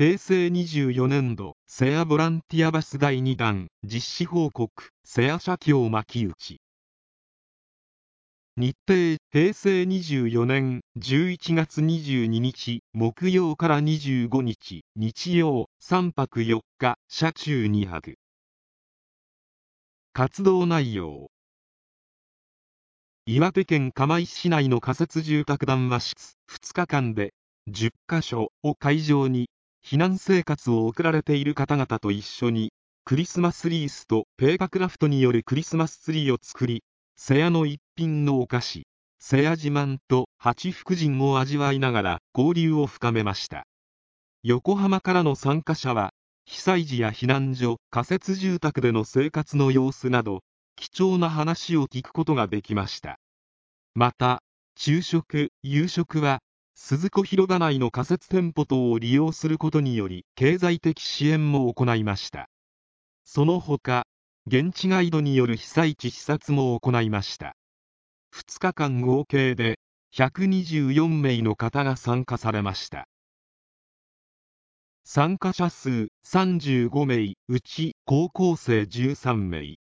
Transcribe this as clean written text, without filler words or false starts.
平成24年度瀬谷ボランティアバス第2弾実施報告瀬谷社協巻き打ち。日程平成24年11月22日木曜から25日日曜3泊4日車中2泊。活動内容。岩手県釜石市内の仮設住宅談話室2日間で10カ所を会場に避難生活を送られている方々と一緒にクリスマスリースとペーパークラフトによるクリスマスツリーを作り、瀬谷の一品のお菓子瀬谷自慢と八福神を味わいながら交流を深めました。横浜からの参加者は被災時や避難所仮設住宅での生活の様子など貴重な話を聞くことができました。また昼食夕食は鈴子広場内の仮設店舗等を利用することにより経済的支援も行いました。その他現地ガイドによる被災地視察も行いました。2日間合計で124名の方が参加されました。参加者数35名うち高校生13名